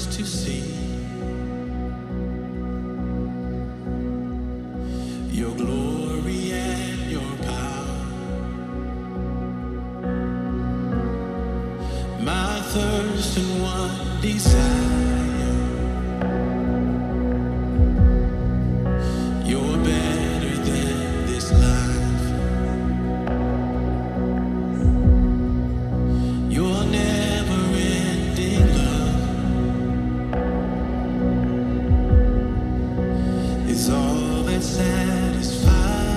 to see your glory and your power. My thirst and one desire, you're better than this life. Your never-ending love is all that satisfies.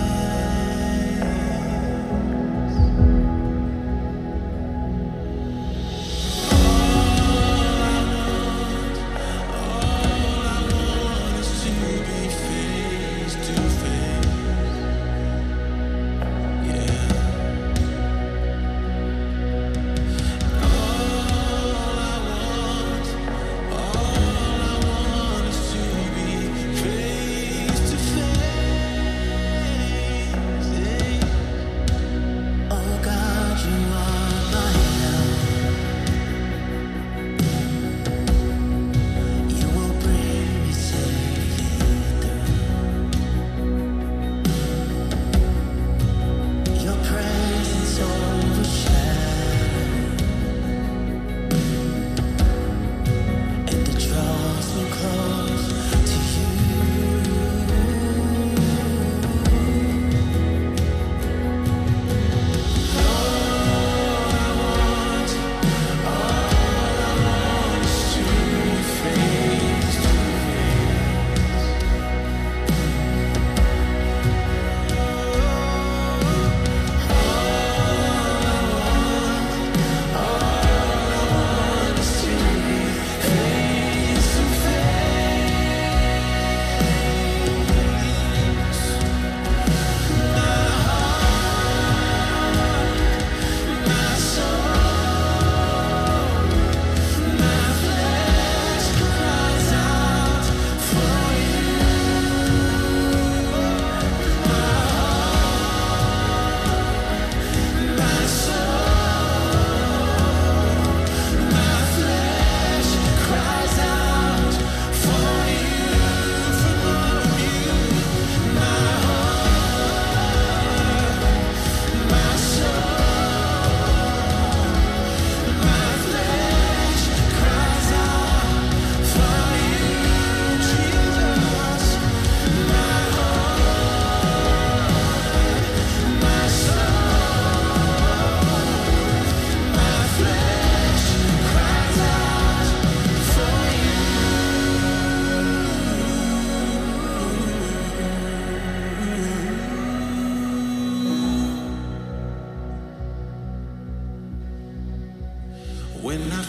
When I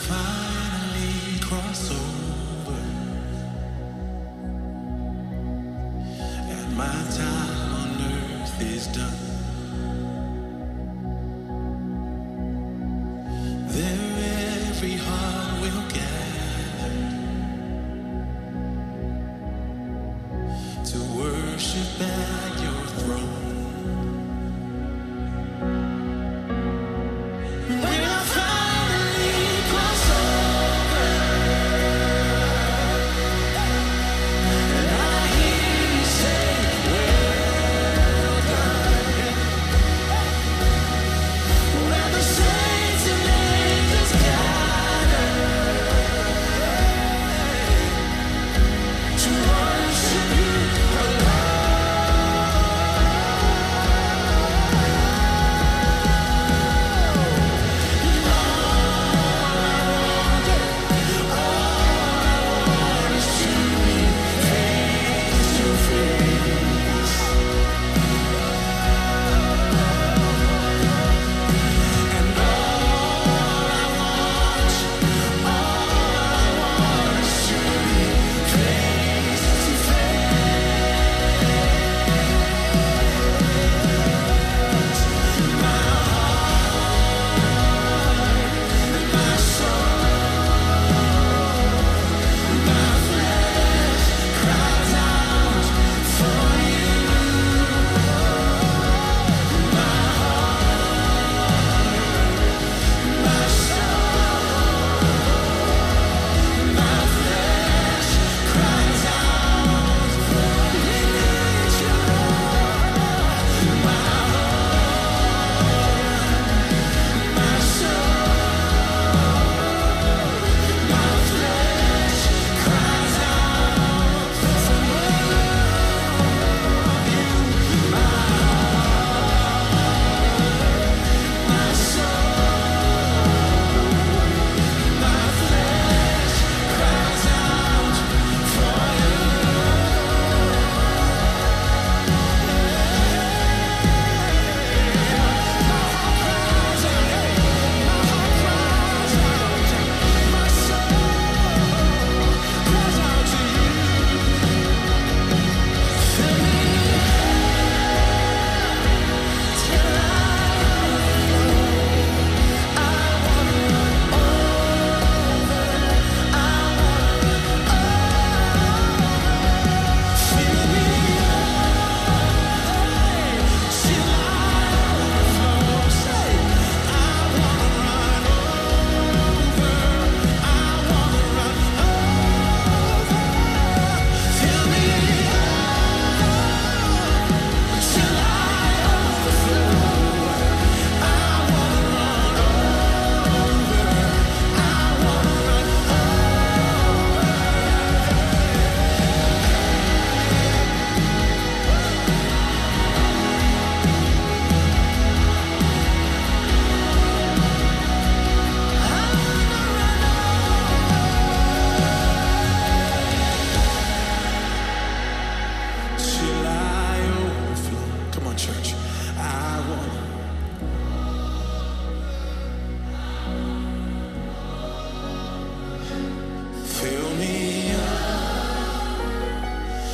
finally cross over and my time on earth is done, there every heart will gather to worship at your throne.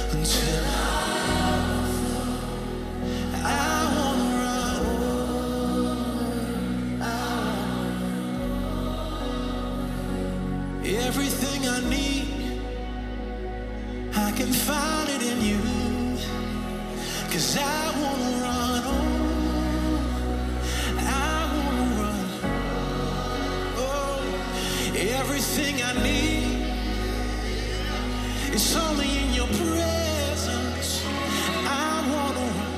until I wanna run. Everything I need, I can find it in you. 'Cause I wanna run, I wanna run. Oh, everything I need is only in your presence. I wanna run,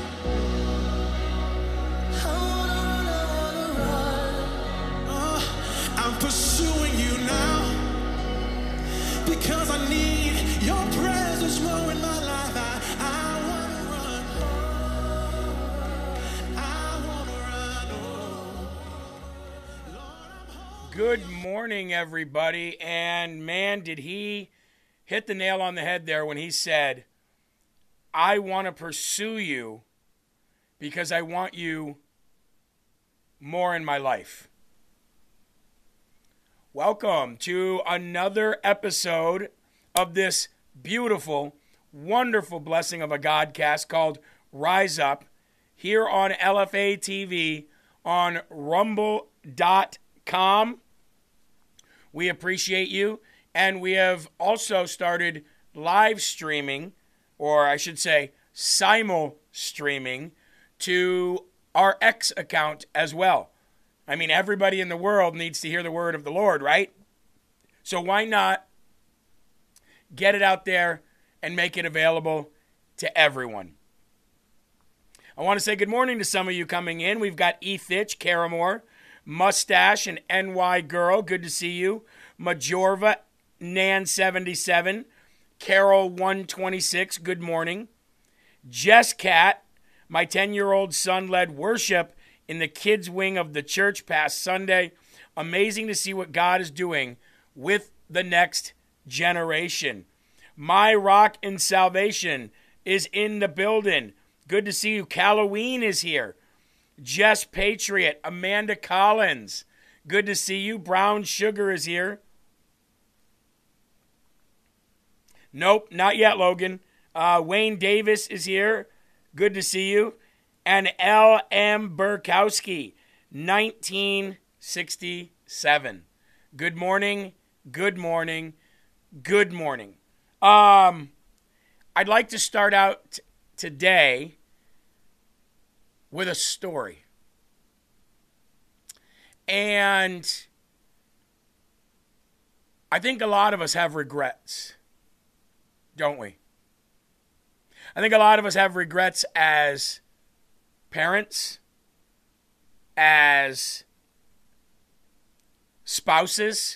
I wanna run. Oh, I'm pursuing you now because I need your presence more in my life. I wanna run, I wanna run. Oh, Lord, I'm hungry. Good morning, everybody. And man, did he hit the nail on the head there when he said, I want to pursue you because I want you more in my life. Welcome to another episode of this beautiful, wonderful blessing of a Godcast called Rise Up here on LFA TV on rumble.com. We appreciate you, and we have also started live streaming, or I should say simul streaming, to our X account as well. I mean, everybody in the world needs to hear the word of the Lord, right? So why not get it out there and make it available to everyone? I want to say good morning to some of you coming in. We've got Ethich, Caramore, Mustache, and NY Girl. Good to see you. Majorva, Nan77, Carol 126. Good morning. Jess Cat, my 10-year-old son led worship in the kids' wing of the church past Sunday. Amazing to see what God is doing with the next generation. My Rock in Salvation is in the building. Good to see you. Halloween is here. Jess Patriot, Amanda Collins. Good to see you. Brown Sugar is here. Nope, not yet, Logan. Wayne Davis is here. Good to see you. And L.M. Burkowski, 1967. Good morning, good morning, good morning. I'd like to start out today with a story. And I think a lot of us have regrets, don't we? I think a lot of us have regrets as parents, as spouses,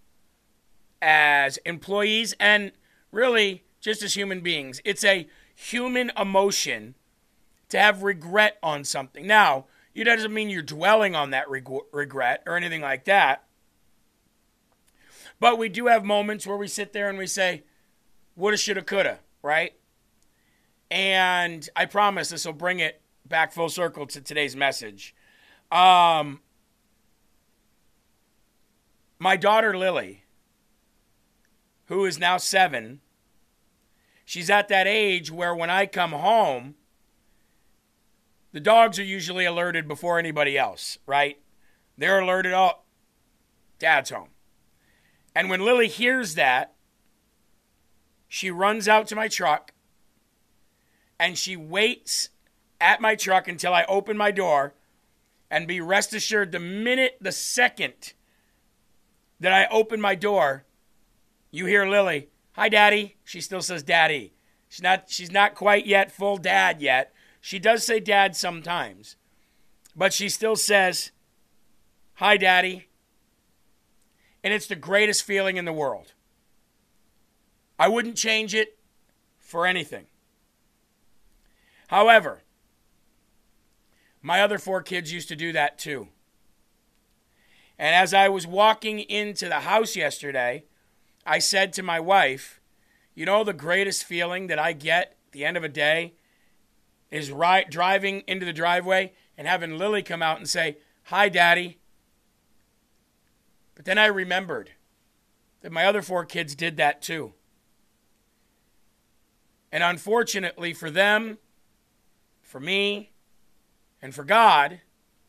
as employees, and really just as human beings. It's a human emotion to have regret on something. Now, it doesn't mean you're dwelling on that regret or anything like that. But we do have moments where we sit there and we say, woulda, shoulda, coulda, right? And I promise this will bring it back full circle to today's message. My daughter Lily, who is now 7, she's at that age where when I come home, the dogs are usually alerted before anybody else, right? They're alerted, oh, Dad's home. And when Lily hears that, she runs out to my truck and she waits at my truck until I open my door, and be rest assured the second that I open my door, you hear Lily, hi, Daddy. She still says Daddy. She's not quite yet full dad yet. She does say Dad sometimes, but she still says, hi, Daddy. And it's the greatest feeling in the world. I wouldn't change it for anything. However, my other 4 kids used to do that too. And as I was walking into the house yesterday, I said to my wife, you know, the greatest feeling that I get at the end of a day is driving into the driveway and having Lily come out and say, hi, Daddy. But then I remembered that my other 4 kids did that too. And unfortunately for them, for me, and for God,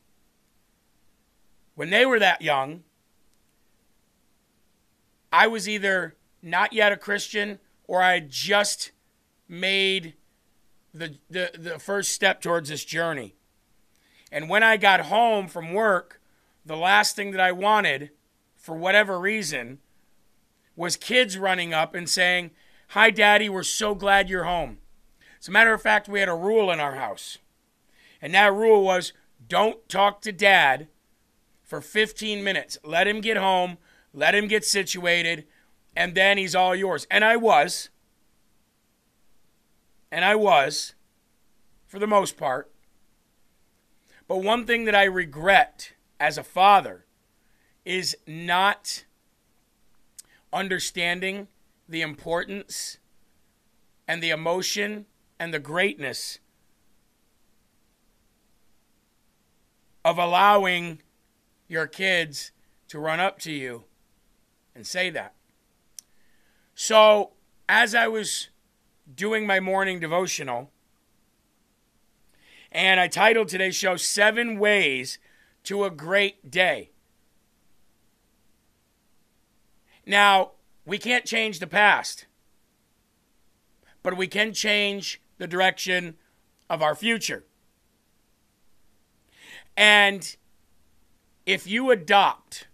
when they were that young, I was either not yet a Christian or I had just made the first step towards this journey. And when I got home from work, the last thing that I wanted, for whatever reason, was kids running up and saying, "Hi, Daddy, we're so glad you're home." As a matter of fact, we had a rule in our house. And that rule was, don't talk to Dad for 15 minutes. Let him get home, let him get situated, and then he's all yours. And I was, for the most part. But one thing that I regret as a father is not understanding the importance and the emotion and the greatness of allowing your kids to run up to you and say that. So, as I was doing my morning devotional, and I titled today's show, 7 Ways to a Great Day. Now, we can't change the past, but we can change the direction of our future. And if you adopt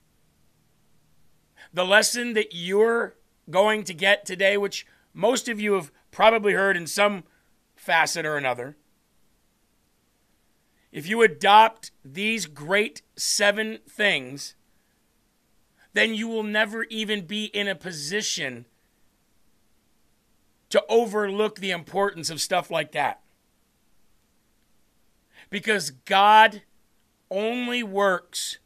the lesson that you're going to get today, which most of you have probably heard in some facet or another, if you adopt these great 7 things, then you will never even be in a position to overlook the importance of stuff like that. Because God only works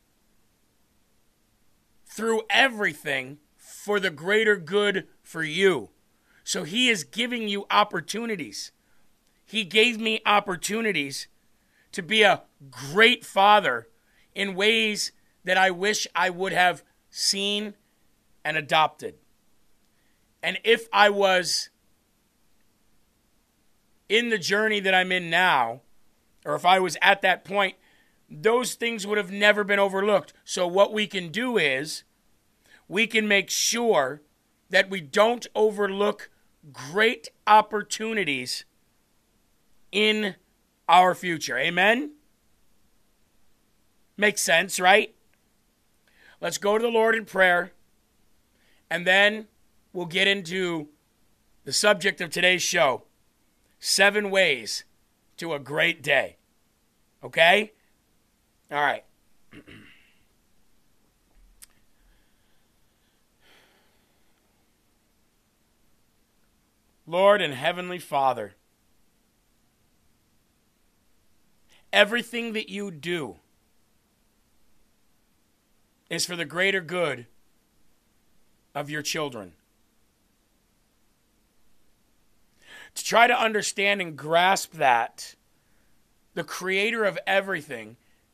through everything for the greater good for you. So he is giving you opportunities. He gave me opportunities to be a great father in ways that I wish I would have seen and adopted. And if I was in the journey that I'm in now, or if I was at that point, those things would have never been overlooked. So what we can do is we can make sure that we don't overlook great opportunities in our future. Amen? Makes sense, right? Let's go to the Lord in prayer, and then we'll get into the subject of today's show, 7 ways to a great day. Okay? All right. Lord and Heavenly Father, everything that you do is for the greater good of your children. To try to understand and grasp that, the creator of everything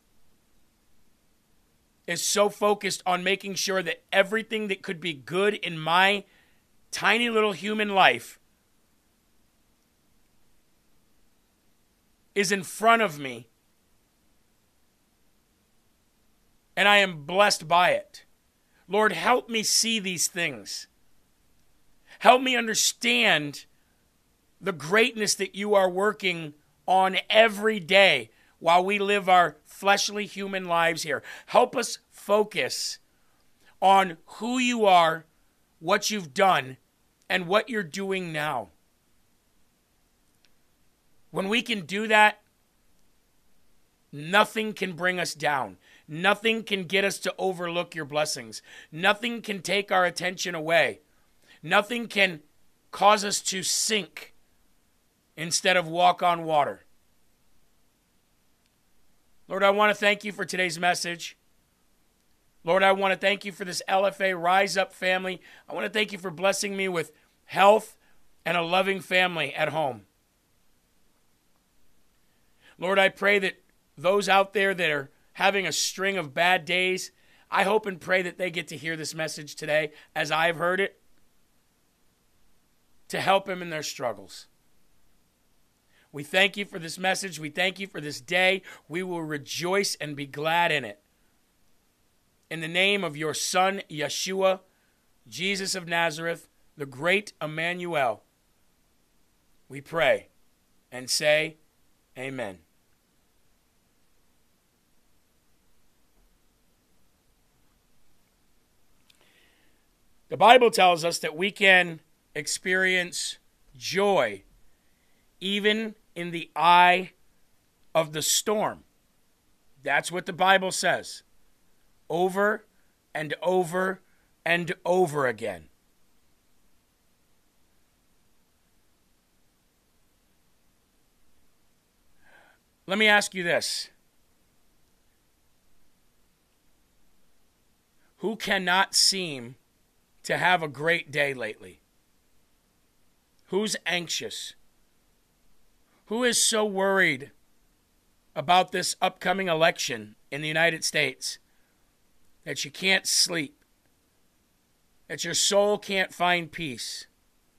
is so focused on making sure that everything that could be good in my tiny little human life is in front of me, and I am blessed by it. Lord, help me see these things. Help me understand the greatness that you are working on every day while we live our fleshly human lives here. Help us focus on who you are, what you've done, and what you're doing now. When we can do that, nothing can bring us down. Nothing can get us to overlook your blessings. Nothing can take our attention away. Nothing can cause us to sink instead of walk on water. Lord, I want to thank you for today's message. Lord, I want to thank you for this LFA Rise Up family. I want to thank you for blessing me with health and a loving family at home. Lord, I pray that those out there that are having a string of bad days, I hope and pray that they get to hear this message today as I've heard it. to help them in their struggles. We thank you for this message. We thank you for this day. We will rejoice and be glad in it. In the name of your Son, Yeshua, Jesus of Nazareth, the great Emmanuel, we pray and say, Amen. The Bible tells us that we can experience joy even in the eye of the storm. That's what the Bible says over and over and over again. Let me ask you this. Who cannot seem to have a great day lately? Who's anxious? Who is so worried about this upcoming election in the United States that you can't sleep, that your soul can't find peace?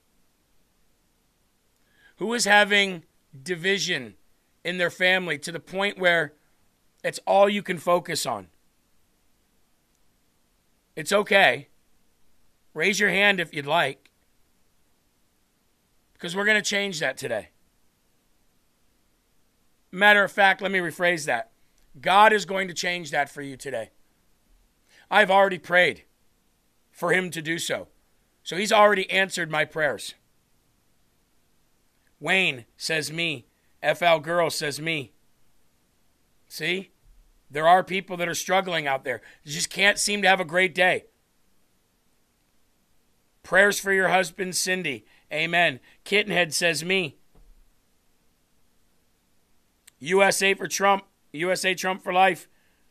Who is having division in their family to the point where it's all you can focus on? It's okay. Raise your hand if you'd like, because we're going to change that today. Matter of fact, let me rephrase that. God is going to change that for you today. I've already prayed for him to do so. So he's already answered my prayers. Wayne says me. FL Girl says me. See? There are people that are struggling out there. You just can't seem to have a great day. Prayers for your husband, Cindy. Amen. Kittenhead says me. USA for Trump. USA Trump for life.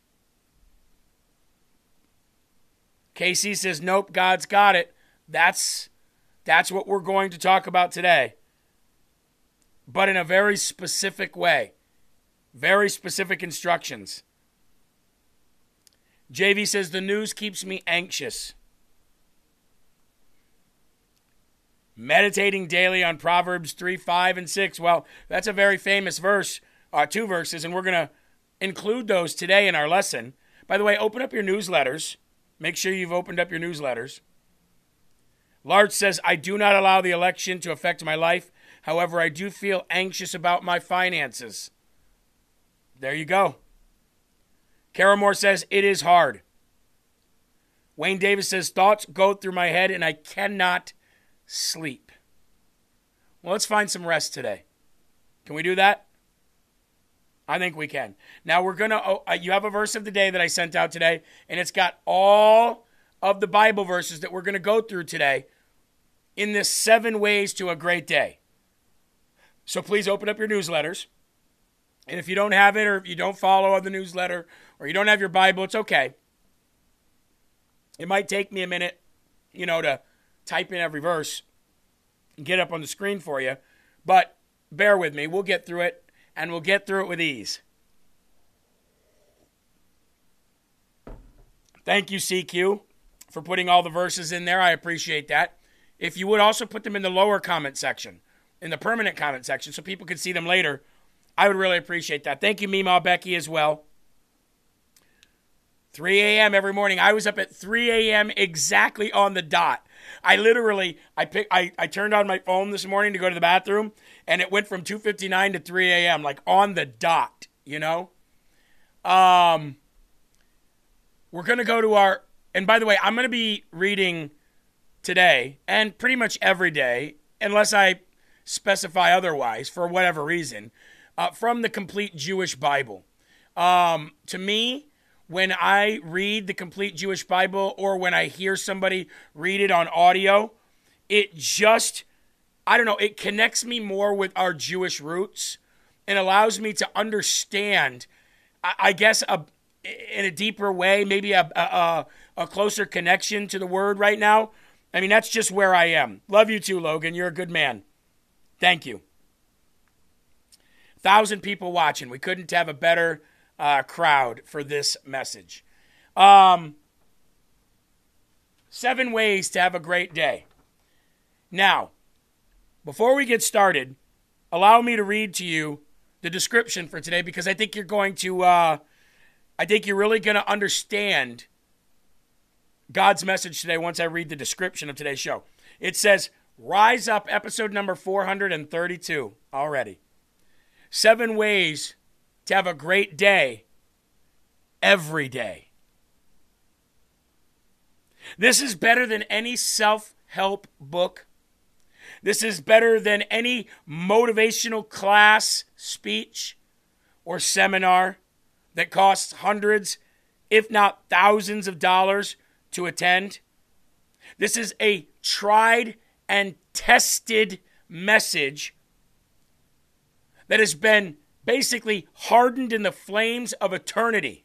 KC says, nope, God's got it. That's what we're going to talk about today. But in a very specific way. Very specific instructions. JV says, the news keeps me anxious. Meditating daily on Proverbs 3, 5, and 6. Well, that's a very famous verse, 2 verses, and we're going to include those today in our lesson. By the way, open up your newsletters. Make sure you've opened up your newsletters. Large says, I do not allow the election to affect my life. However, I do feel anxious about my finances. There you go. Kara Moore says, it is hard. Wayne Davis says, thoughts go through my head and I cannot sleep. Well, let's find some rest today. Can we do that? I think we can. Now we're going to, you have a verse of the day that I sent out today, and it's got all of the Bible verses that we're going to go through today in this 7 ways to a great day. So please open up your newsletters. And if you don't have it, or if you don't follow the newsletter, or you don't have your Bible, it's okay. It might take me a minute, to type in every verse and get up on the screen for you. But bear with me. We'll get through it, and we'll get through it with ease. Thank you, CQ, for putting all the verses in there. I appreciate that. If you would also put them in the lower comment section, in the permanent comment section, so people can see them later, I would really appreciate that. Thank you, Meemaw Becky, as well. 3 a.m. every morning. I was up at 3 a.m. exactly on the dot. I turned on my phone this morning to go to the bathroom, and it went from 2:59 to 3 a.m., like on the dot, We're going to go to our, and by the way, I'm going to be reading today, and pretty much every day, unless I specify otherwise, for whatever reason, from the Complete Jewish Bible. To me, when I read the Complete Jewish Bible, or when I hear somebody read it on audio, it just, it connects me more with our Jewish roots and allows me to understand, I guess, in a deeper way, maybe a closer connection to the word right now. I mean, that's just where I am. Love you too, Logan. You're a good man. Thank you. 1,000 people watching. We couldn't have a better crowd for this message. 7 ways to have a great day. Now, Before we get started, allow me to read to you the description for today, because I think you're really going to understand God's message today once I read the description of today's show. It says, Rise Up, episode number 432 already. 7 ways to have a great day every day. This is better than any self-help book. This is better than any motivational class, speech, or seminar that costs hundreds, if not thousands of dollars to attend. This is a tried and tested message that has been basically hardened in the flames of eternity.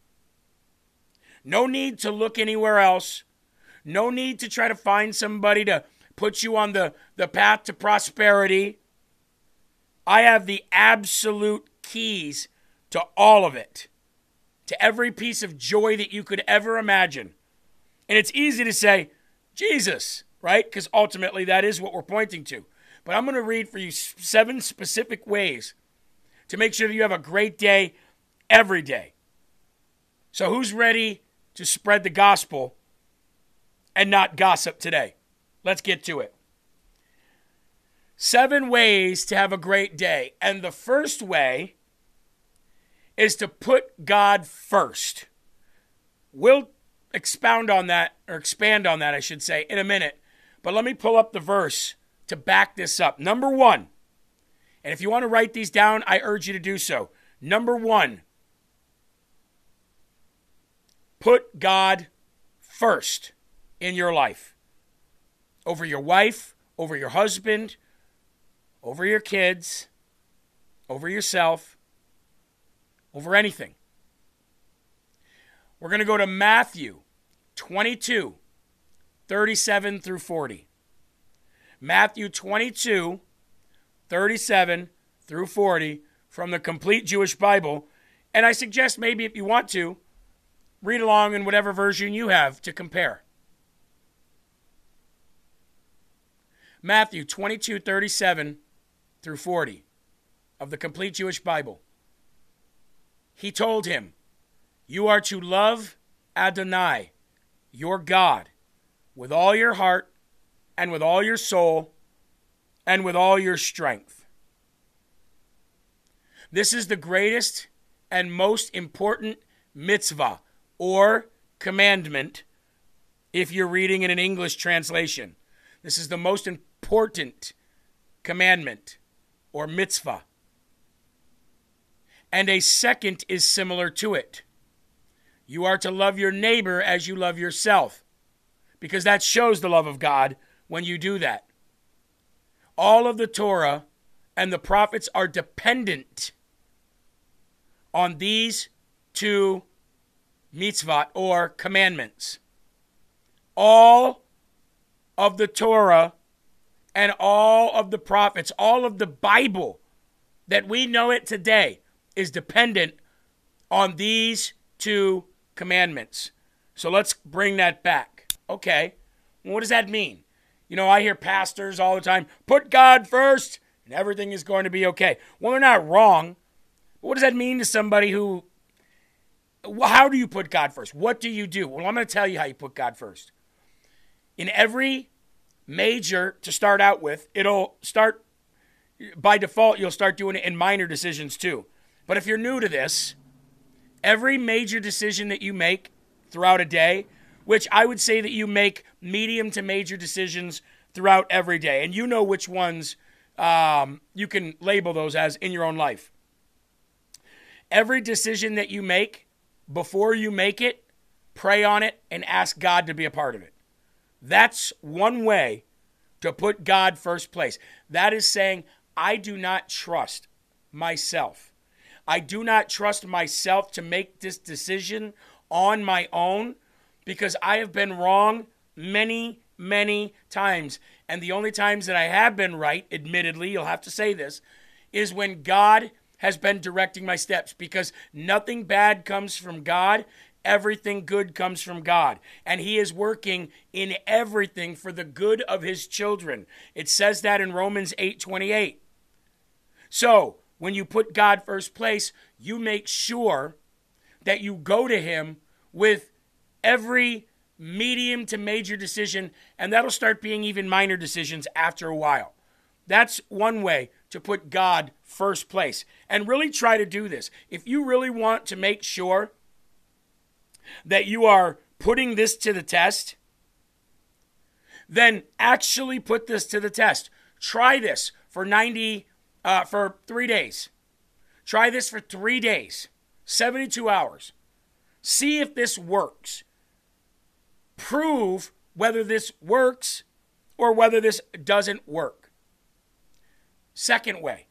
No need to look anywhere else. No need to try to find somebody to put you on the path to prosperity. I have the absolute keys to all of it, to every piece of joy that you could ever imagine. And it's easy to say, Jesus, right? Because ultimately that is what we're pointing to. But I'm going to read for you 7 specific ways to make sure that you have a great day every day. So who's ready to spread the gospel and not gossip today? Let's get to it. 7 ways to have a great day. And the first way is to put God first. We'll expand on that, I should say, in a minute. But let me pull up the verse to back this up. Number 1, and if you want to write these down, I urge you to do so. Number 1, put God first in your life. Over your wife, over your husband, over your kids, over yourself, over anything. We're going to go to Matthew 22, 37 through 40. Matthew 22, 37 through 40 from the Complete Jewish Bible. And I suggest maybe if you want to, read along in whatever version you have to compare. Matthew 22, 37 through 40 of the Complete Jewish Bible. He told him, You are to love Adonai, your God, with all your heart and with all your soul and with all your strength. This is the greatest and most important mitzvah or commandment if you're reading in an English translation. This is the most important commandment or mitzvah. And a second is similar to it. You are to love your neighbor as you love yourself, because that shows the love of God when you do that. All of the Torah and the prophets are dependent on these 2 mitzvot or commandments. All of the Torah and all of the prophets, all of the Bible that we know it today is dependent on these 2 commandments. So let's bring that back. Okay, well, what does that mean? You know, I hear pastors all the time, put God first and everything is going to be okay. Well, they're not wrong. But what does that mean to somebody who, how do you put God first? What do you do? Well, I'm going to tell you how you put God first. In every major to start out with, it'll start, by default, you'll start doing it in minor decisions too. But if you're new to this, every major decision that you make throughout a day, which I would say that you make medium to major decisions throughout every day, and you know which ones you can label those as in your own life. Every decision that you make, before you make it, pray on it and ask God to be a part of it. That's one way to put God first place. That is saying, I do not trust myself. I do not trust myself to make this decision on my own because I have been wrong many, many times. And the only times that I have been right, admittedly, you'll have to say this, is when God has been directing my steps, because nothing bad comes from God everything good comes from God, and he is working in everything for the good of his children. It says that in Romans 8:28. So, when you put God first place, you make sure that you go to him with every medium to major decision, and that'll start being even minor decisions after a while. That's one way to put God first place. And really try to do this. If you really want to make sure that you are putting this to the test, then actually put this to the test. Try this for 3 days. Try this for 3 days, 72 hours. See if this works. Prove whether this works or whether this doesn't work. Second way.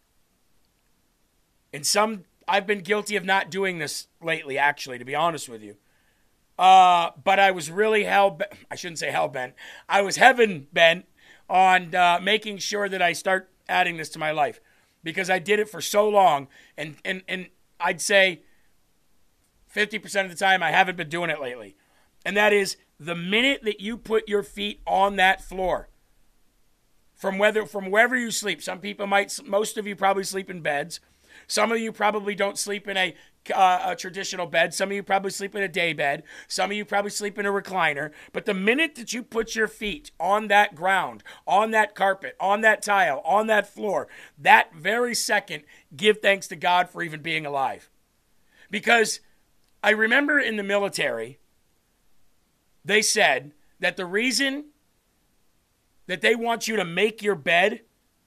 I've been guilty of not doing this lately, actually, to be honest with you. But I was really I shouldn't say hell-bent. I was heaven-bent on making sure that I start adding this to my life. Because I did it for so long, and I'd say 50% of the time I haven't been doing it lately. And that is the minute that you put your feet on that floor, from wherever you sleep. Most of you probably sleep in beds. Some of you probably don't sleep in a traditional bed. Some of you probably sleep in a day bed. Some of you probably sleep in a recliner. But the minute that you put your feet on that ground, on that carpet, on that tile, on that floor, that very second, give thanks to God for even being alive. Because I remember in the military, they said that the reason that they want you to make your bed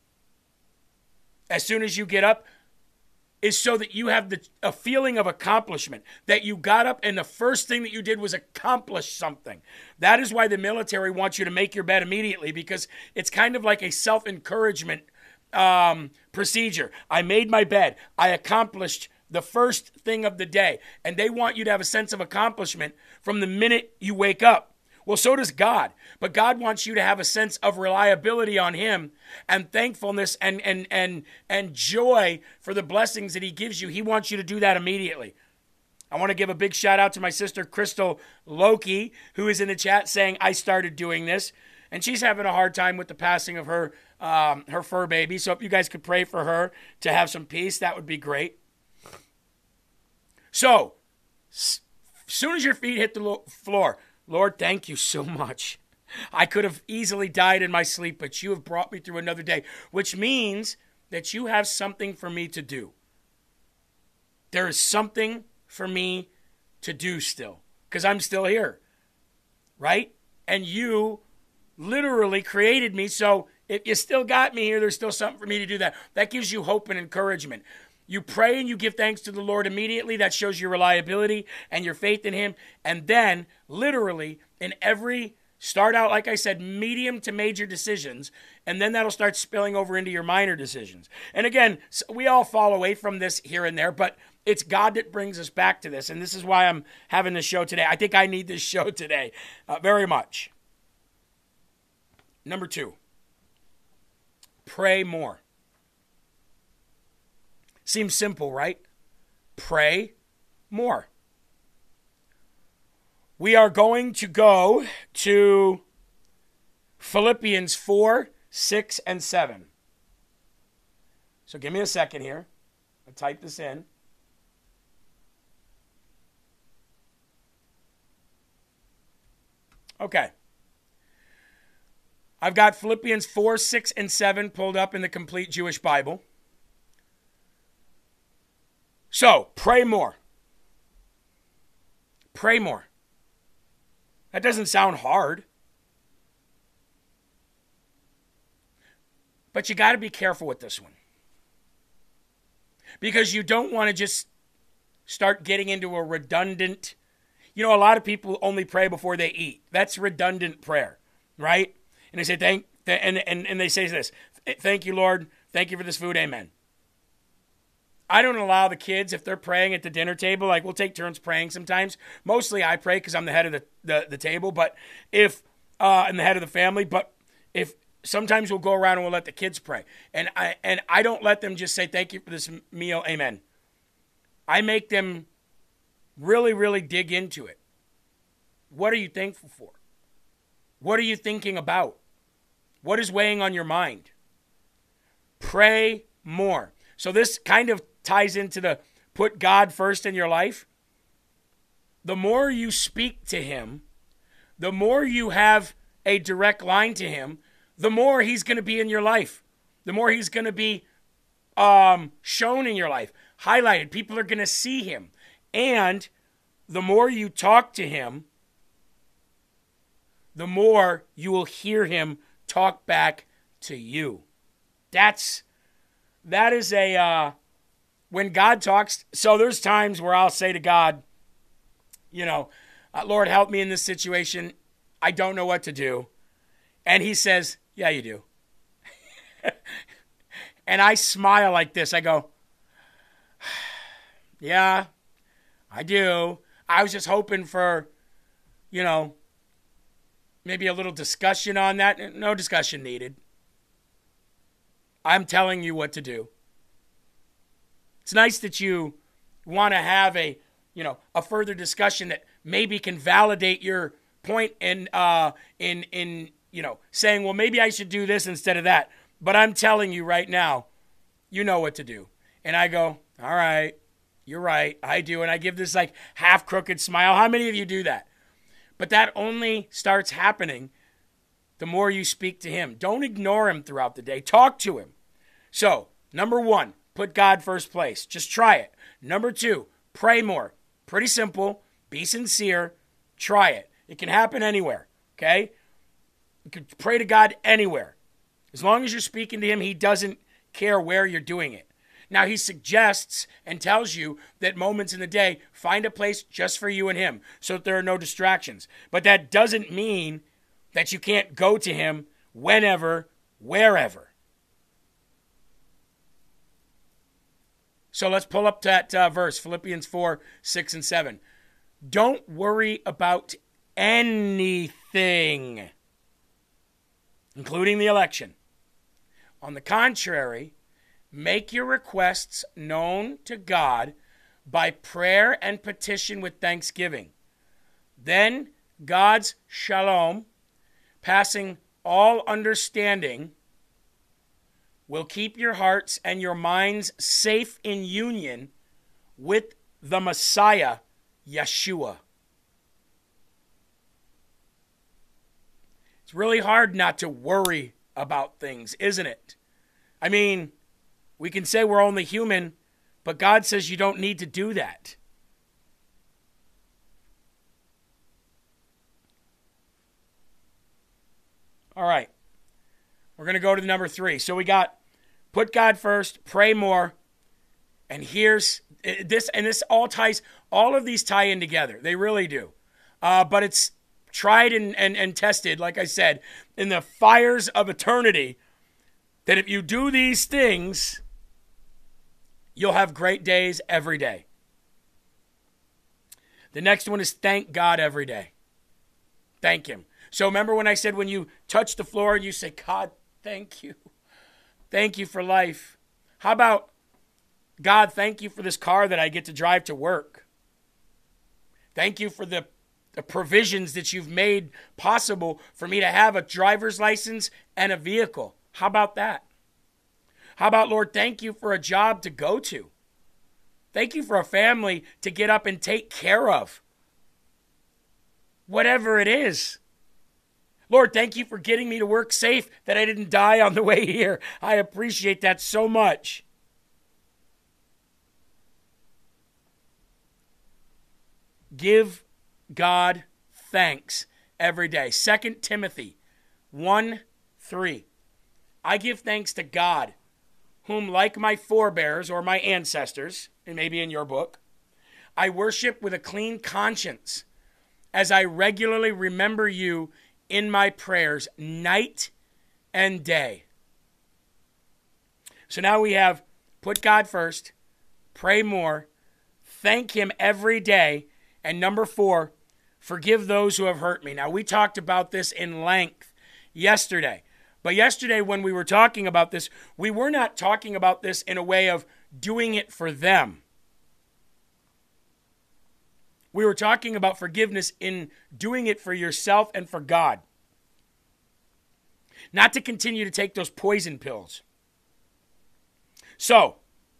as soon as you get up is so that you have a feeling of accomplishment, that you got up and the first thing that you did was accomplish something. That is why the military wants you to make your bed immediately, because it's kind of like a self-encouragement procedure. I made my bed. I accomplished the first thing of the day. And they want you to have a sense of accomplishment from the minute you wake up. Well, so does God. But God wants you to have a sense of reliability on him and thankfulness and joy for the blessings that he gives you. He wants you to do that immediately. I want to give a big shout out to my sister, Crystal Loki, who is in the chat saying, I started doing this. And she's having a hard time with the passing of her fur baby. So if you guys could pray for her to have some peace, that would be great. So, as soon as your feet hit the floor, Lord, thank you so much. I could have easily died in my sleep, but you have brought me through another day, which means that you have something for me to do. There is something for me to do still, because I'm still here, right? And you literally created me, so if you still got me here, there's still something for me to do. That gives you hope and encouragement. You pray and you give thanks to the Lord immediately. That shows your reliability and your faith in him. And then, literally, start out, like I said, medium to major decisions, and then that'll start spilling over into your minor decisions. And again, we all fall away from this here and there, but it's God that brings us back to this, and this is why I'm having this show today. I think I need this show today very much. Number 2, pray more. Seems simple, right? Pray more. We are going to go to Philippians 4, 6, and 7. So give me a second here. I'll type this in. Okay. I've got Philippians 4, 6, and 7 pulled up in the Complete Jewish Bible. So, pray more. Pray more. That doesn't sound hard. But you got to be careful with this one. Because you don't want to just start getting into a redundant... a lot of people only pray before they eat. That's redundant prayer, right? And they say, and they say this, thank you, Lord. Thank you for this food. Amen. I don't allow the kids, if they're praying at the dinner table, like we'll take turns praying sometimes. Mostly I pray because I'm the head of the table, but I'm the head of the family. But if sometimes we'll go around and we'll let the kids pray. And I don't let them just say, thank you for this meal. Amen. I make them Really, really dig into it. What are you thankful for? What are you thinking about? What is weighing on your mind? Pray more. So this kind of ties into the put God first in your life. The more you speak to him, the more you have a direct line to him, the more he's going to be in your life. The more he's going to be shown in your life, highlighted. People are going to see him. And the more you talk to him, the more you will hear him talk back to you. That is when God talks. So there's times where I'll say to God, Lord, help me in this situation. I don't know what to do. And he says, yeah, you do. And I smile like this. I go, yeah, I do. I was just hoping for, maybe a little discussion on that. No discussion needed. I'm telling you what to do. It's nice that you want to have a further discussion that maybe can validate your point in saying, well, maybe I should do this instead of that. But I'm telling you right now, you know what to do. And I go, all right, you're right, I do. And I give this like half crooked smile. How many of you do that? But that only starts happening the more you speak to him. Don't ignore him throughout the day. Talk to him. So, number 1, put God first place. Just try it. Number 2, pray more. Pretty simple. Be sincere. Try it. It can happen anywhere, okay? You can pray to God anywhere. As long as you're speaking to him, he doesn't care where you're doing it. Now, he suggests and tells you that moments in the day, find a place just for you and him so that there are no distractions. But that doesn't mean that you can't go to him whenever, wherever. So let's pull up that verse, Philippians 4, 6, and 7. Don't worry about anything, including the election. On the contrary, make your requests known to God by prayer and petition with thanksgiving. Then God's shalom, passing all understanding, will keep your hearts and your minds safe in union with the Messiah, Yeshua. It's really hard not to worry about things, isn't it? I mean, we can say we're only human, but God says you don't need to do that. All right. We're going to go to number 3. So we got put God first, pray more, and here's this, and this all ties, all of these tie in together. They really do. But it's tried and tested, like I said, in the fires of eternity, that if you do these things, you'll have great days every day. The next one is thank God every day. Thank him. So remember when I said when you touch the floor and you say, God, thank you. Thank you for life. How about, God, thank you for this car that I get to drive to work. Thank you for the provisions that you've made possible for me to have a driver's license and a vehicle. How about that? How about, Lord, thank you for a job to go to. Thank you for a family to get up and take care of. Whatever it is. Lord, thank you for getting me to work safe, that I didn't die on the way here. I appreciate that so much. Give God thanks every day. 2 Timothy 1:3. I give thanks to God, whom like my forebears or my ancestors, and maybe in your book, I worship with a clean conscience as I regularly remember you in my prayers night and day. So now we have put God first, pray more, thank him every day, and number 4, forgive those who have hurt me. Now we talked about this in length yesterday. But yesterday when we were talking about this, we were not talking about this in a way of doing it for them. We were talking about forgiveness in doing it for yourself and for God. Not to continue to take those poison pills. So,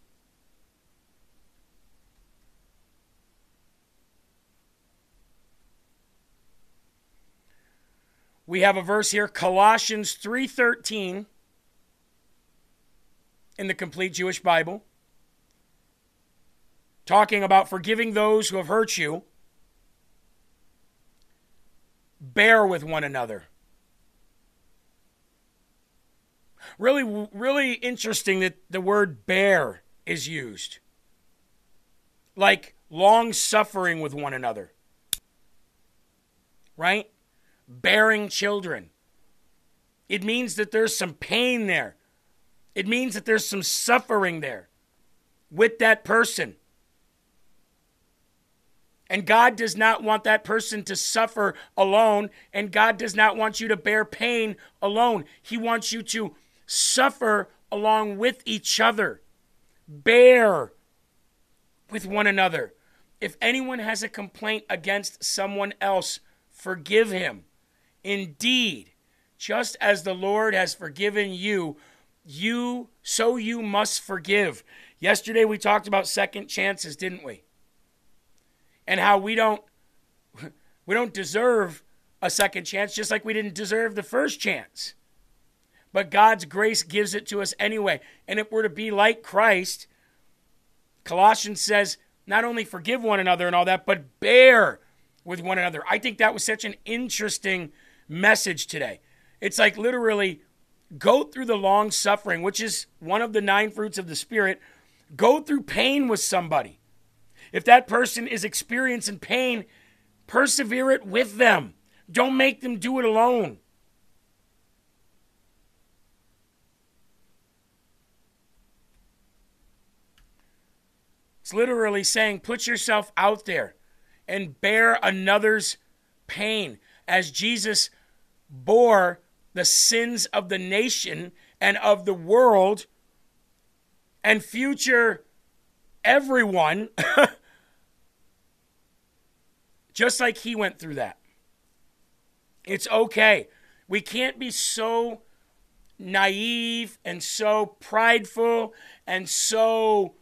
we have a verse here, Colossians 3:13 in the Complete Jewish Bible, talking about forgiving those who have hurt you. Bear with one another. Really interesting that the word bear is used. Like long suffering with one another. Right? Bearing children. It means that there's some pain there. It means that there's some suffering there with that person. And God does not want that person to suffer alone, and God does not want you to bear pain alone. He wants you to suffer along with each other. Bear with one another. If anyone has a complaint against someone else, forgive him. Indeed, just as the Lord has forgiven you, so you must forgive. Yesterday we talked about second chances, didn't we? And how we don't deserve a second chance, just like we didn't deserve the first chance. But God's grace gives it to us anyway. And if we're to be like Christ, Colossians says, not only forgive one another and all that, but bear with one another. I think that was such an interesting message today. It's like literally go through the long suffering, which is one of the 9 fruits of the Spirit. Go through pain with somebody. If that person is experiencing pain, persevere it with them. Don't make them do it alone. It's literally saying, put yourself out there and bear another's pain as Jesus bore the sins of the nation and of the world and future everyone, just like he went through that. It's okay. We can't be so naive and so prideful and so,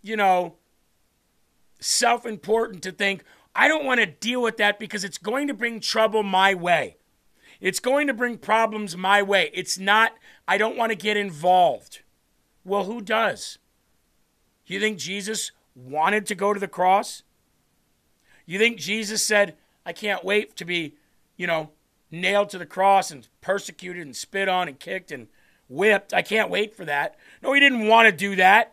self-important to think, I don't want to deal with that because it's going to bring trouble my way. It's going to bring problems my way. It's not, I don't want to get involved. Well, who does? You think Jesus wanted to go to the cross? You think Jesus said, I can't wait to be, nailed to the cross and persecuted and spit on and kicked and whipped. I can't wait for that. No, he didn't want to do that.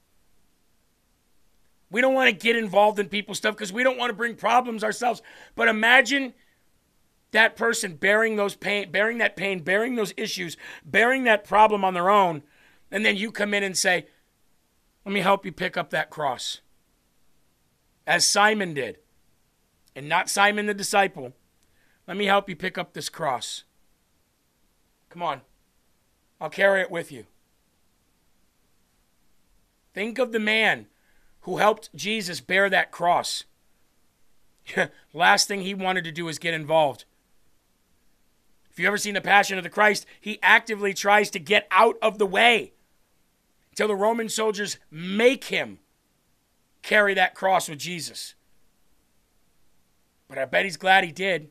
We don't want to get involved in people's stuff because we don't want to bring problems ourselves. But imagine that person bearing that pain, bearing those issues, bearing that problem on their own, and then you come in and say, let me help you pick up that cross. As Simon did. And not Simon the disciple. Let me help you pick up this cross. Come on. I'll carry it with you. Think of the man who helped Jesus bear that cross. Last thing he wanted to do is get involved. If you've ever seen The Passion of the Christ, he actively tries to get out of the way until the Roman soldiers make him carry that cross with Jesus. But I bet he's glad he did.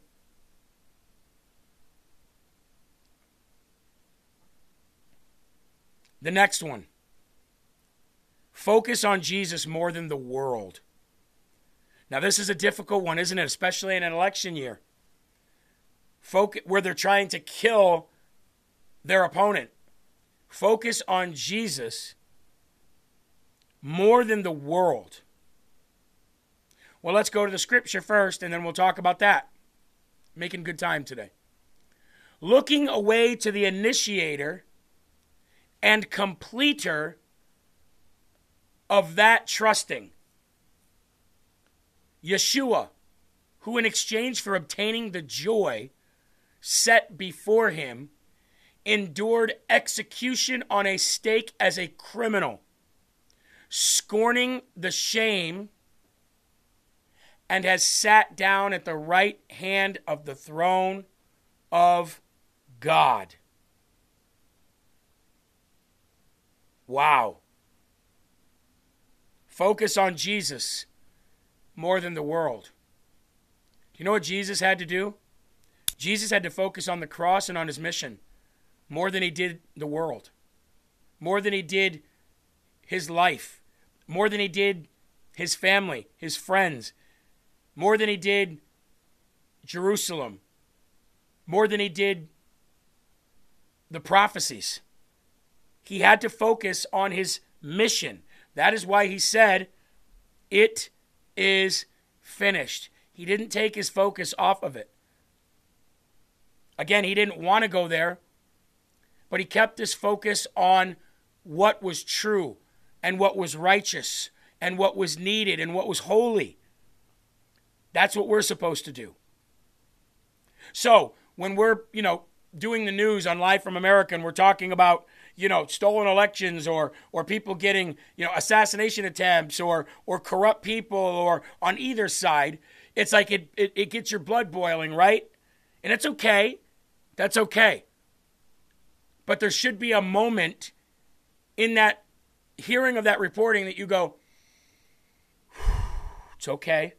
The next one. Focus on Jesus more than the world. Now, this is a difficult one, isn't it? Especially in an election year. Where they're trying to kill their opponent. Focus on Jesus more than the world. Well, let's go to the scripture first, and then we'll talk about that. Making good time today. Looking away to the initiator and completer of that trusting. Yeshua, who in exchange for obtaining the joy set before him, endured execution on a stake as a criminal, scorning the shame, and has sat down at the right hand of the throne of God. Wow. Focus on Jesus more than the world. Do you know what Jesus had to do? Jesus had to focus on the cross and on his mission more than he did the world, more than he did his life, more than he did his family, his friends, more than he did Jerusalem, more than he did the prophecies. He had to focus on his mission. That is why he said, "It is finished." He didn't take his focus off of it. Again, he didn't want to go there, but he kept his focus on what was true and what was righteous and what was needed and what was holy. That's what we're supposed to do. So when we're, doing the news on Live from America and we're talking about, stolen elections or people getting, assassination attempts or corrupt people or on either side, it's like it gets your blood boiling, right? And it's okay. That's okay. But there should be a moment in that hearing of that reporting that you go, it's okay.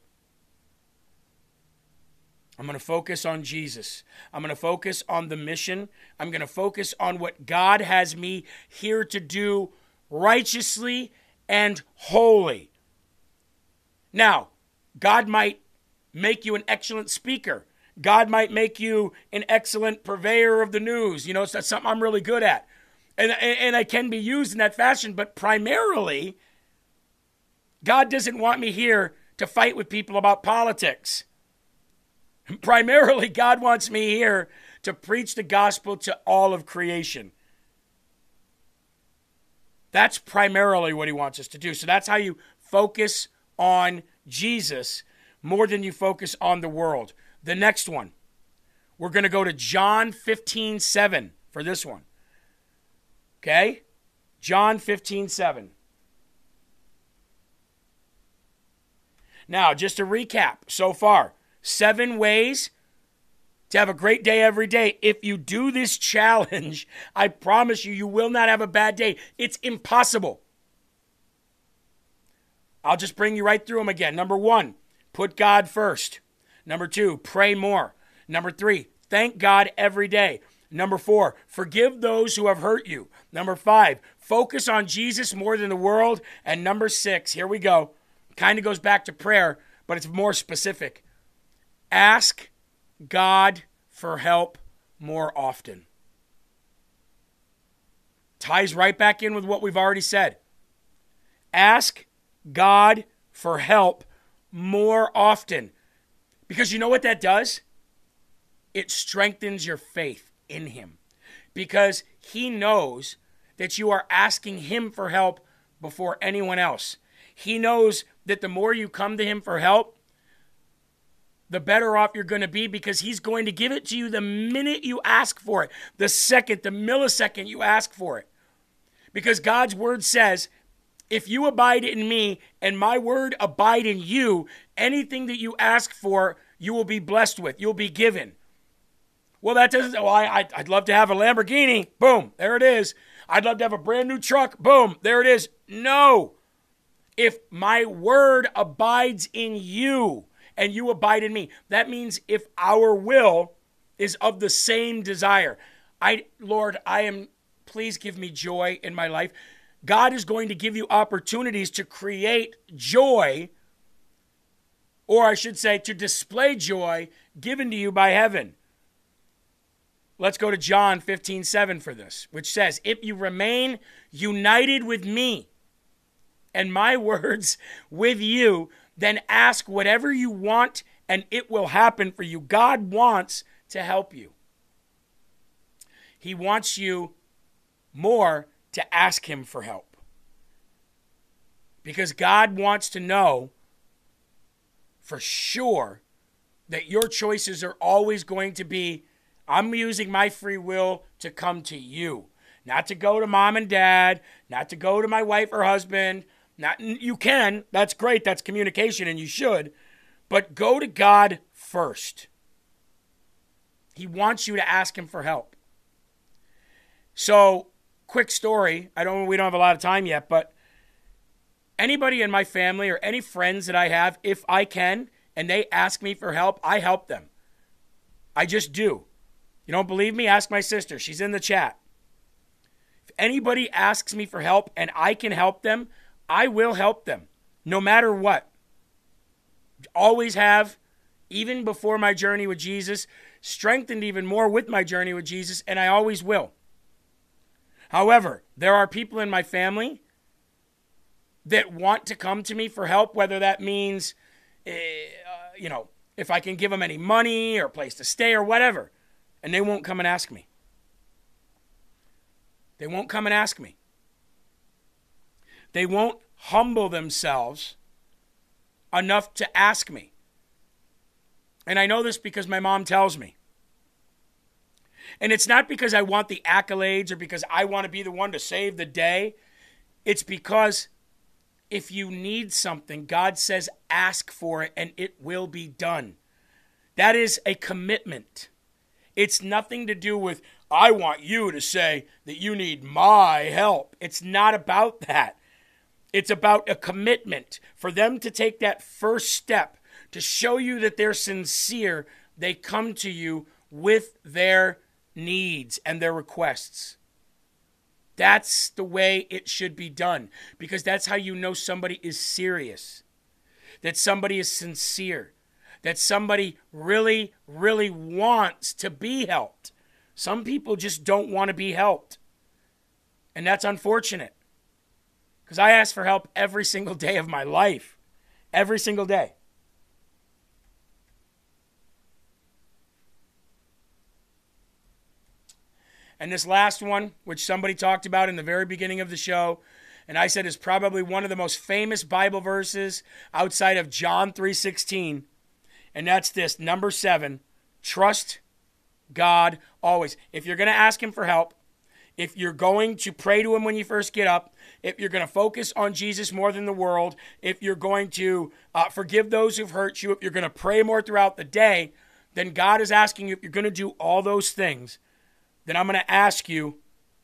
I'm going to focus on Jesus. I'm going to focus on the mission. I'm going to focus on what God has me here to do righteously and holy. Now, God might make you an excellent speaker. God might make you an excellent purveyor of the news. That's something I'm really good at. And I can be used in that fashion, but primarily, God doesn't want me here to fight with people about politics. Primarily, God wants me here to preach the gospel to all of creation. That's primarily what he wants us to do. So that's how you focus on Jesus more than you focus on the world. The next one, we're going to go to John 15:7 for this one. Okay? John 15:7. Now, just to recap so far, 7 ways to have a great day every day. If you do this challenge, I promise you, you will not have a bad day. It's impossible. I'll just bring you right through them again. Number 1, put God first. Number 2, pray more. Number 3, thank God every day. Number 4, forgive those who have hurt you. Number 5, focus on Jesus more than the world. And number 6, here we go. Kind of goes back to prayer, but it's more specific. Ask God for help more often. Ties right back in with what we've already said. Ask God for help more often. Because you know what that does? It strengthens your faith in him. Because he knows that you are asking him for help before anyone else. He knows that the more you come to him for help, the better off you're going to be, because he's going to give it to you the minute you ask for it, the millisecond you ask for it. Because God's word says, if you abide in me and my word abide in you, anything that you ask for, you will be blessed with. You'll be given. Well, that doesn't, I'd love to have a Lamborghini. Boom, there it is. I'd love to have a brand new truck. Boom, there it is. No. If my word abides in you, and you abide in me. That means if our will is of the same desire. Lord, please give me joy in my life. God is going to give you opportunities to create joy, or I should say to display joy given to you by heaven. Let's go to John 15:7 for this, which says, if you remain united with me and my words with you, then ask whatever you want and it will happen for you. God wants to help you. He wants you more to ask him for help. Because God wants to know for sure that your choices are always going to be, I'm using my free will to come to you. Not to go to mom and dad, not to go to my wife or husband. You can, that's great, that's communication, and you should. But go to God first. He wants you to ask him for help. So, quick story. We don't have a lot of time yet, but anybody in my family or any friends that I have, if I can, and they ask me for help, I help them. I just do. You don't believe me? Ask my sister. She's in the chat. If anybody asks me for help and I can help them, I will help them, no matter what. Always have, even before my journey with Jesus, strengthened even more with my journey with Jesus, and I always will. However, there are people in my family that want to come to me for help, whether that means, if I can give them any money or a place to stay or whatever, and they won't come and ask me. They won't come and ask me. They won't humble themselves enough to ask me. And I know this because my mom tells me. And it's not because I want the accolades or because I want to be the one to save the day. It's because if you need something, God says ask for it and it will be done. That is a commitment. It's nothing to do with, I want you to say that you need my help. It's not about that. It's about a commitment for them to take that first step to show you that they're sincere. They come to you with their needs and their requests. That's the way it should be done, because that's how you know somebody is serious, that somebody is sincere, that somebody really, really wants to be helped. Some people just don't want to be helped, and that's unfortunate, because I ask for help every single day of my life, every single day. And this last one, which somebody talked about in the very beginning of the show, and I said is probably one of the most famous Bible verses outside of John 3:16, and that's this, number 7, trust God always. If you're going to ask him for help, if you're going to pray to him when you first get up, if you're going to focus on Jesus more than the world, if you're going to forgive those who've hurt you, if you're going to pray more throughout the day, then God is asking you, if you're going to do all those things, then I'm going to ask you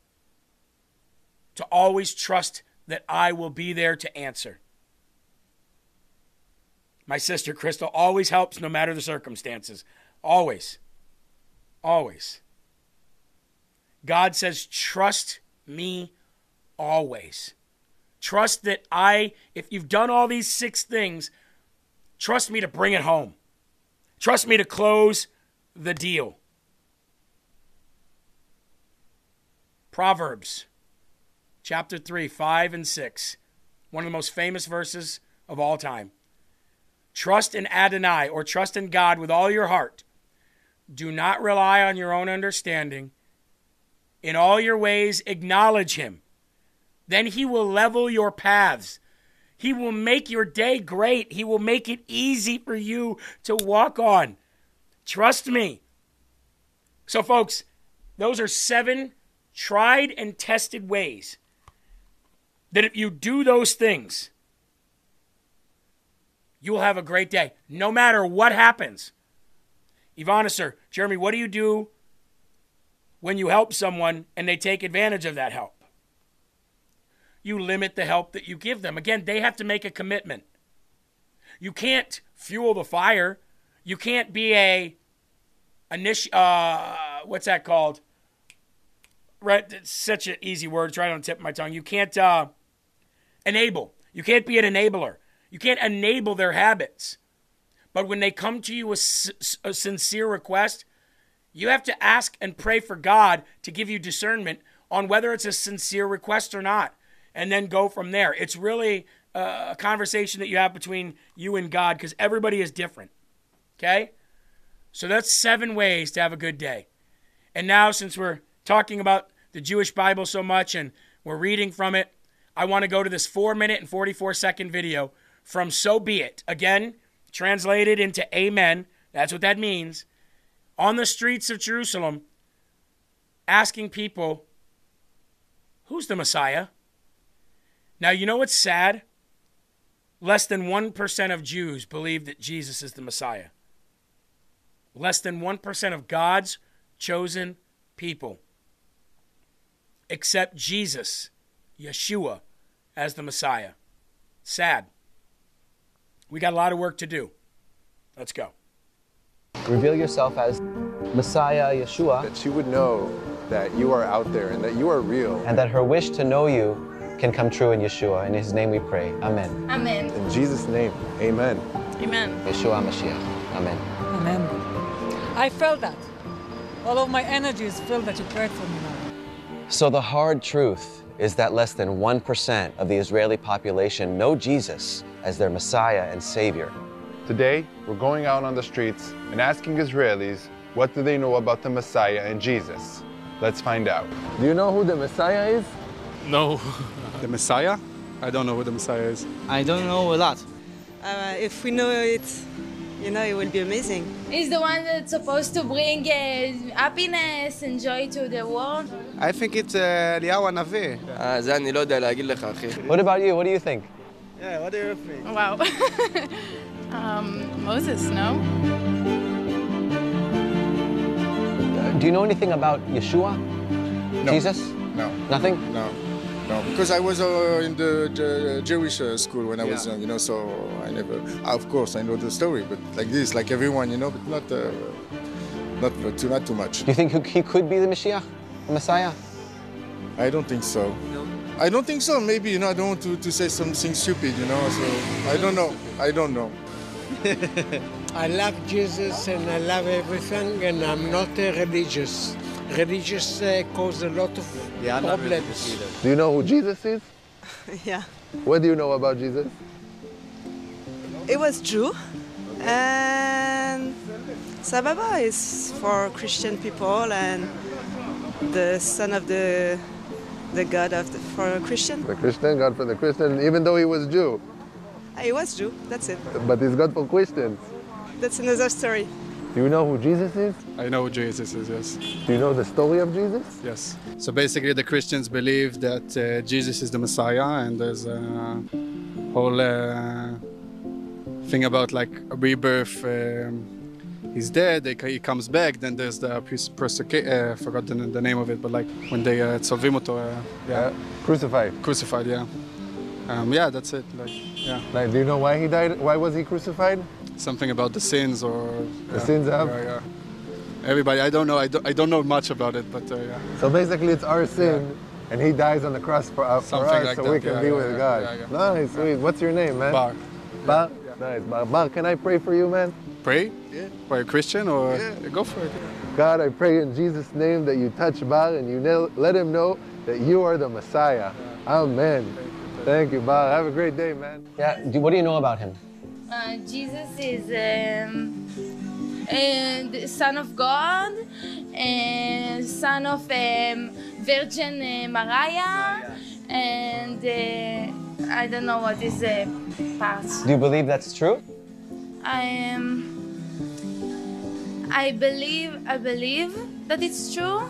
to always trust that I will be there to answer. My sister Crystal always helps no matter the circumstances. Always. Always. God says, trust me always. Trust that if you've done all these 6 things, trust me to bring it home. Trust me to close the deal. Proverbs, chapter 3, 5 and 6. One of the most famous verses of all time. Trust in Adonai, or trust in God with all your heart. Do not rely on your own understanding. In all your ways, acknowledge him. Then he will level your paths. He will make your day great. He will make it easy for you to walk on. Trust me. So, folks, those are 7 tried and tested ways that if you do those things, you will have a great day, no matter what happens. Ivana, sir, Jeremy, what do you do when you help someone and they take advantage of that help? You limit the help that you give them. Again, they have to make a commitment. You can't fuel the fire. You can't be what's that called? Right, it's such an easy word. It's right on the tip of my tongue. You can't enable. You can't be an enabler. You can't enable their habits. But when they come to you with a sincere request, you have to ask and pray for God to give you discernment on whether it's a sincere request or not, and then go from there. It's really a conversation that you have between you and God, because everybody is different. Okay? So that's 7 ways to have a good day. And now, since we're talking about the Jewish Bible so much and we're reading from it, I want to go to this 4-minute and 44-second video from So Be It. Again, translated into Amen. That's what that means. On the streets of Jerusalem, asking people, who's the Messiah? Now, you know what's sad? Less than 1% of Jews believe that Jesus is the Messiah. Less than 1% of God's chosen people accept Jesus, Yeshua, as the Messiah. Sad. We got a lot of work to do. Let's go. Reveal yourself as Messiah, Yeshua, That she would know that you are out there and that you are real. and that her wish to know you can come true in Yeshua. In his name we pray. Amen. Amen. In Jesus' name, amen. Amen. Yeshua Mashiach. Amen. Amen. I felt that. All of my energies felt that you prayed for me now. So the hard truth is that less than 1% of the Israeli population know Jesus as their Messiah and Savior. Today, we're going out on the streets and asking Israelis, what do they know about the Messiah and Jesus? Let's find out. Do you know who the Messiah is? No. The Messiah? I don't know who the Messiah is. I don't know a lot. If we know it, it will be amazing. He's the one that's supposed to bring happiness and joy to the world. I think it's אליהו הנביא. זה אני לא יודע להגיד לך, אחי. What about you? What do you think? Yeah, what do you think? Wow. Moses, no? Do you know anything about Yeshua? No. Jesus? No. Nothing? No, because I was in the Jewish school when I was young, so I never. Of course, I know the story, but like this, like everyone, but not too much. Do you think he could be the Mashiach, the Messiah? I don't think so. No. I don't think so. Maybe I don't want to say something stupid, so I don't know. I don't know. I love Jesus and I love everything, and I'm not religious. Religious cause a lot of problems. Do you know who Jesus is? Yeah. What do you know about Jesus? It was Jew, and Sababa is for Christian people, and the son of the God for a Christian. The Christian, God for the Christian, even though he was Jew. He was Jew, that's it. But he's God for Christians. That's another story. Do you know who Jesus is? I know who Jesus is, yes. Do you know the story of Jesus? Yes. So basically the Christians believe that Jesus is the Messiah, and there's a whole thing about like a rebirth. He's dead, he comes back, then there's the I forgot the name of it, but like when they tzolvim oto, Crucified. Crucified, yeah. Yeah, that's it. Like, do you know why he died? Why was he crucified? Something about the sins or The sins of? Yeah. Everybody, I don't know. I don't know much about it, but yeah. So basically, it's our sin, and he dies on the cross for us, like so that, we can be with God. Yeah. Nice, sweet. What's your name, man? Bar. Bar. Nice, Bar. Bar, can I pray for you, man? Pray? Yeah. For a Christian or go for it. God, I pray in Jesus' name that you touch Bar and you let him know that you are the Messiah. Amen. Thank you, Bar. Have a great day, man. Yeah. What do you know about him? Jesus is the Son of God, and Son of Virgin Maria, and I don't know what is the part. Do you believe that's true? I believe that it's true.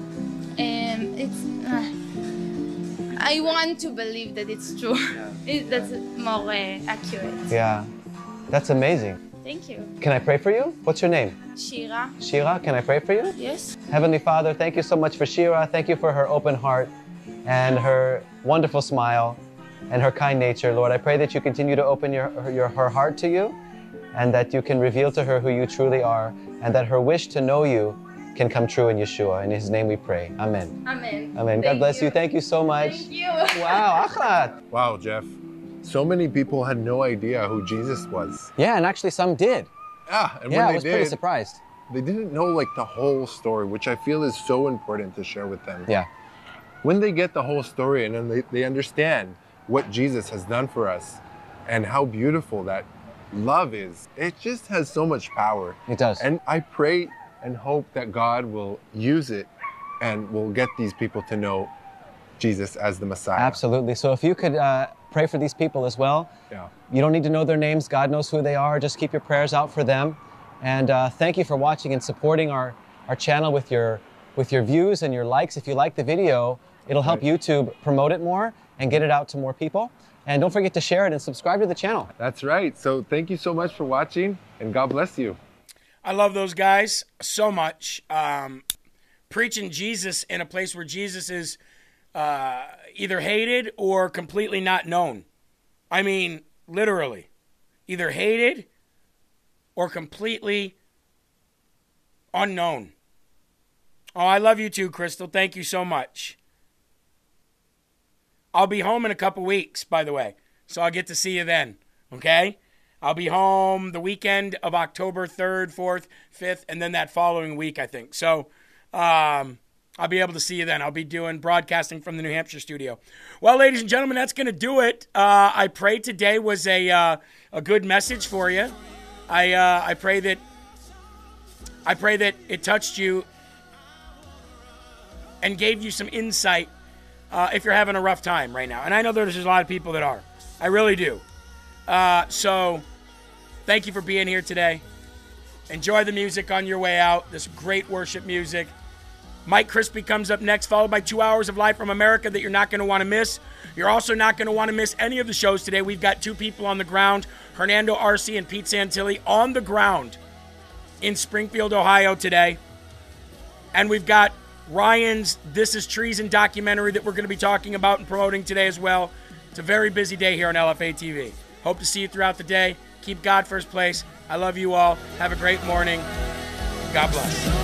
I want to believe that it's true. That's more accurate. Yeah. That's amazing. Thank you. Can I pray for you? What's your name? Shira. Shira, can I pray for you? Yes. Heavenly Father, thank you so much for Shira. Thank you for her open heart and her wonderful smile and her kind nature. Lord, I pray that you continue to open her heart to you, and that you can reveal to her who you truly are, and that her wish to know you can come true in Yeshua. In his name we pray. Amen. Amen. Amen. God bless you. Thank you so much. Thank you. Wow, Achat. Wow, Jeff. So many people had no idea who Jesus was. Yeah, and actually some did. Yeah, and Yeah, I when was they pretty did, surprised. they didn't know like the whole story, which I feel is so important to share with them. Yeah. When they get the whole story and then they understand what Jesus has done for us and how beautiful that love is, it just has so much power. It does. And I pray and hope that God will use it and will get these people to know Jesus as the Messiah. Absolutely. So if you could pray for these people as well. Yeah. You don't need to know their names. God knows who they are. Just keep your prayers out for them. And thank you for watching and supporting our channel with your views and your likes. If you like the video, it'll help YouTube promote it more and get it out to more people. And don't forget to share it and subscribe to the channel. That's right. So thank you so much for watching, and God bless you. I love those guys so much. Preaching Jesus in a place where Jesus is either hated or completely not known. I mean, literally. Either hated or completely unknown. Oh, I love you too, Crystal. Thank you so much. I'll be home in a couple weeks, by the way, so I'll get to see you then, okay? I'll be home the weekend of October 3rd, 4th, 5th, and then that following week, I think. So I'll be able to see you then. I'll be doing broadcasting from the New Hampshire studio. Well, ladies and gentlemen, that's going to do it. I pray today was a good message for you. I pray that it touched you and gave you some insight if you're having a rough time right now. And I know there's a lot of people that are. I really do. So thank you for being here today. Enjoy the music on your way out, this great worship music. Mike Crispy comes up next, followed by 2 hours of Live from America that you're not going to want to miss. You're also not going to want to miss any of the shows today. We've got two people on the ground, Hernando Arce and Pete Santilli, on the ground in Springfield, Ohio today. And we've got Ryan's This Is Treason documentary that we're going to be talking about and promoting today as well. It's a very busy day here on LFA TV. Hope to see you throughout the day. Keep God first place. I love you all. Have a great morning. God bless.